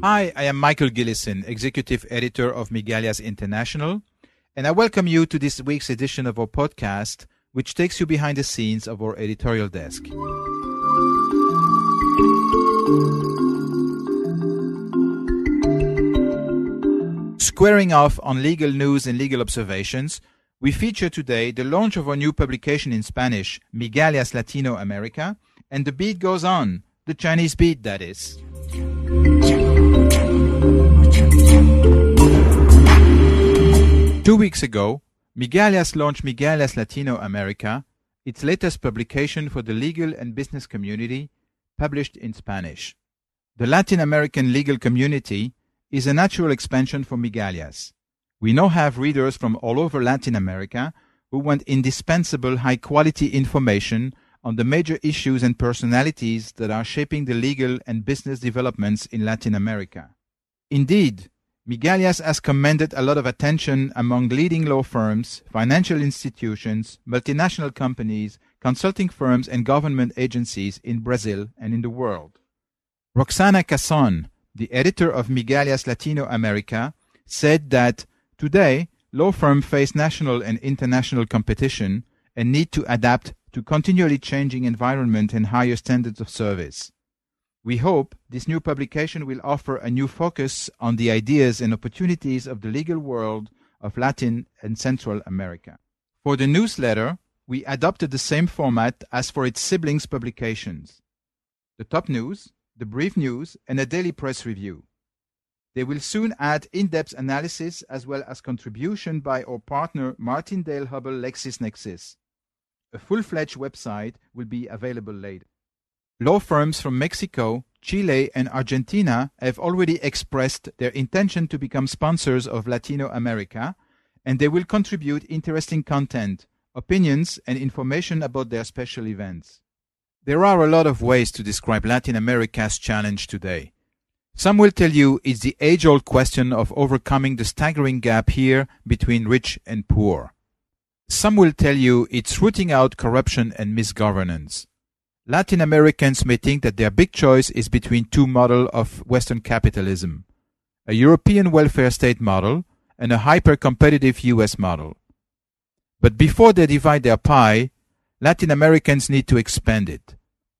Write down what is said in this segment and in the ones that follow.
Hi, I am Michael Gillison, Executive Editor of Migalhas International, and I welcome you to this week's edition of our podcast, which takes you behind the scenes of our editorial desk. Squaring off on legal news and legal observations, we feature today the launch of our new publication in Spanish, Migalhas Latino America, and the beat goes on, the Chinese beat, that is. 2 weeks ago, Migalhas launched Migalhas Latino America, its latest publication for the legal and business community, published in Spanish. The Latin American legal community is a natural expansion for Migalhas. We now have readers from all over Latin America who want indispensable high-quality information on the major issues and personalities that are shaping the legal and business developments in Latin America. Indeed, Migalhas has commanded a lot of attention among leading law firms, financial institutions, multinational companies, consulting firms and government agencies in Brazil and in the world. Roxana Casson, the editor of Migalhas Latino America, said that today law firms face national and international competition and need to adapt to continually changing environment and higher standards of service. We hope this new publication will offer a new focus on the ideas and opportunities of the legal world of Latin and Central America. For the newsletter, we adopted the same format as for its siblings publications: the top news, the brief news, and a daily press review. They will soon add in-depth analysis as well as contribution by our partner Martindale-Hubbell LexisNexis. A full-fledged website will be available later. Law firms from Mexico, Chile, and Argentina have already expressed their intention to become sponsors of Latino America, and they will contribute interesting content, opinions, and information about their special events. There are a lot of ways to describe Latin America's challenge today. Some will tell you it's the age-old question of overcoming the staggering gap here between rich and poor. Some will tell you it's rooting out corruption and misgovernance. Latin Americans may think that their big choice is between two models of Western capitalism, a European welfare state model and a hyper-competitive US model. But before they divide their pie, Latin Americans need to expand it.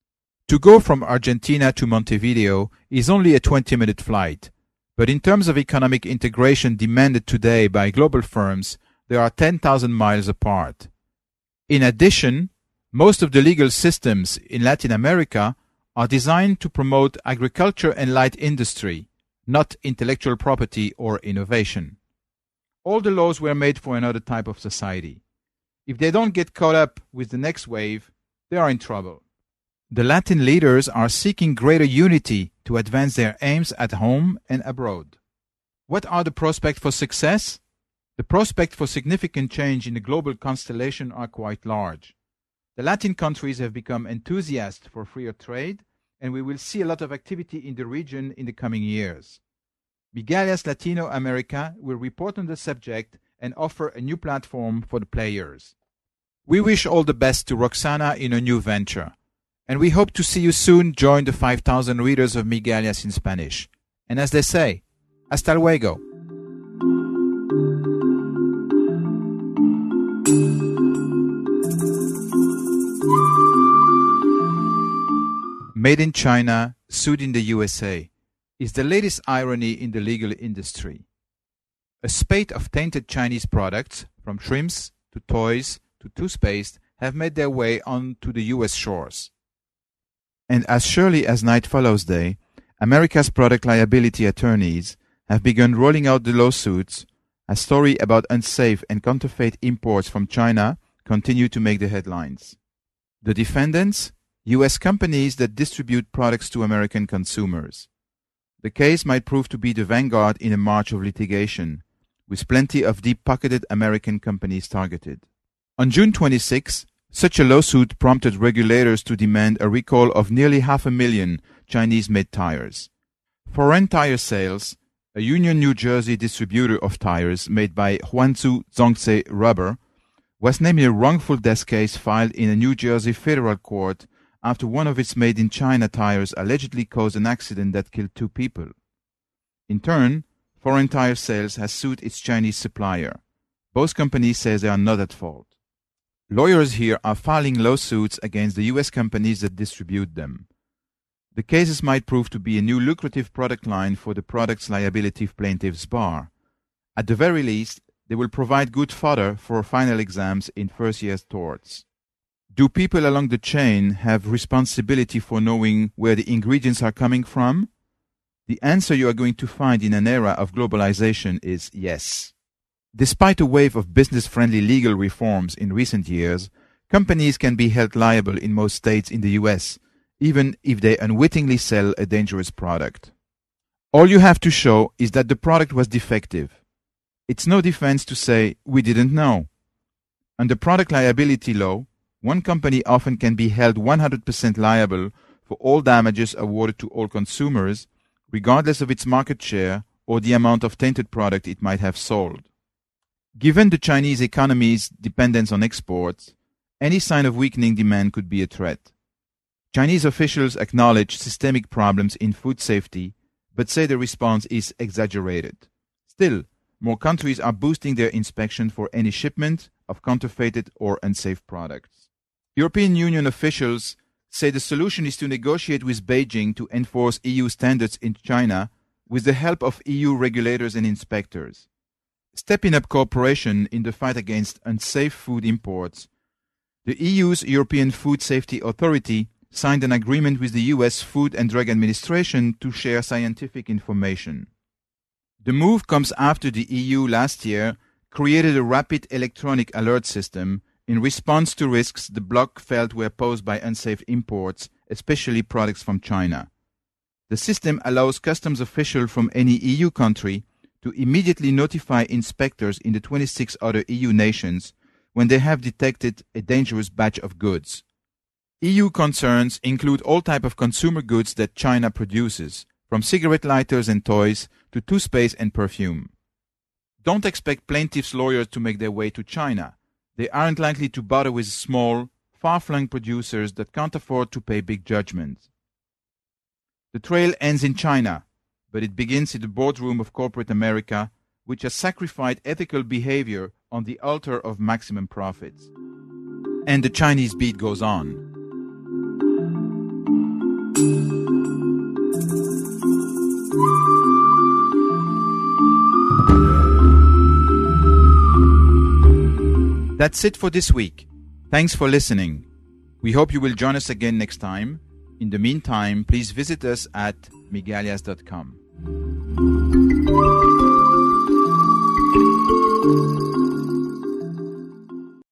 To go from Argentina to Montevideo is only a 20-minute flight, but in terms of economic integration demanded today by global firms, they are 10,000 miles apart. In addition, most of the legal systems in Latin America are designed to promote agriculture and light industry, not intellectual property or innovation. All the laws were made for another type of society. If they don't get caught up with the next wave, they are in trouble. The Latin leaders are seeking greater unity to advance their aims at home and abroad. What are the prospects for success? The prospects for significant change in the global constellation are quite large. The Latin countries have become enthusiasts for freer trade, and we will see a lot of activity in the region in the coming years. Migalhas Latino America will report on the subject and offer a new platform for the players. We wish all the best to Roxana in her new venture, and we hope to see you soon join the 5,000 readers of Migalhas in Spanish. And as they say, hasta luego. Made in China, sued in the USA, is the latest irony in the legal industry. A spate of tainted Chinese products, from shrimps to toys to toothpaste, have made their way onto the US shores. And as surely as night follows day, America's product liability attorneys have begun rolling out the lawsuits. A story about unsafe and counterfeit imports from China continue to make the headlines. The defendants? U.S. companies that distribute products to American consumers. The case might prove to be the vanguard in a march of litigation, with plenty of deep-pocketed American companies targeted. On June 26, such a lawsuit prompted regulators to demand a recall of nearly 500,000 Chinese-made tires. Foreign Tire Sales, a Union, New Jersey distributor of tires made by Huangzhou Zhongce Rubber, was named in a wrongful death case filed in a New Jersey federal court after one of its made-in-China tires allegedly caused an accident that killed 2 people. In turn, foreign tire sales has sued its Chinese supplier. Both companies say they are not at fault. Lawyers here are filing lawsuits against the US companies that distribute them. The cases might prove to be a new lucrative product line for the products liability plaintiffs bar. At the very least, they will provide good fodder for final exams in first-year torts. Do people along the chain have responsibility for knowing where the ingredients are coming from? The answer you are going to find in an era of globalization is yes. Despite a wave of business-friendly legal reforms in recent years, companies can be held liable in most states in the US, even if they unwittingly sell a dangerous product. All you have to show is that the product was defective. It's no defense to say, we didn't know. Under product liability law, one company often can be held 100% liable for all damages awarded to all consumers, regardless of its market share or the amount of tainted product it might have sold. Given the Chinese economy's dependence on exports, any sign of weakening demand could be a threat. Chinese officials acknowledge systemic problems in food safety, but say the response is exaggerated. Still, more countries are boosting their inspection for any shipment of counterfeited or unsafe products. European Union officials say the solution is to negotiate with Beijing to enforce EU standards in China with the help of EU regulators and inspectors. Stepping up cooperation in the fight against unsafe food imports, the EU's European Food Safety Authority signed an agreement with the US Food and Drug Administration to share scientific information. The move comes after the EU last year created a rapid electronic alert system in response to risks the bloc felt were posed by unsafe imports, especially products from China. The system allows customs officials from any EU country to immediately notify inspectors in the 26 other EU nations when they have detected a dangerous batch of goods. EU concerns include all types of consumer goods that China produces, from cigarette lighters and toys to toothpaste and perfume. Don't expect plaintiffs' lawyers to make their way to China. They aren't likely to bother with small, far-flung producers that can't afford to pay big judgments. The trail ends in China, but it begins in the boardroom of corporate America, which has sacrificed ethical behavior on the altar of maximum profits. And the Chinese beat goes on. That's it for this week. Thanks for listening. We hope you will join us again next time. In the meantime, please visit us at migalias.com.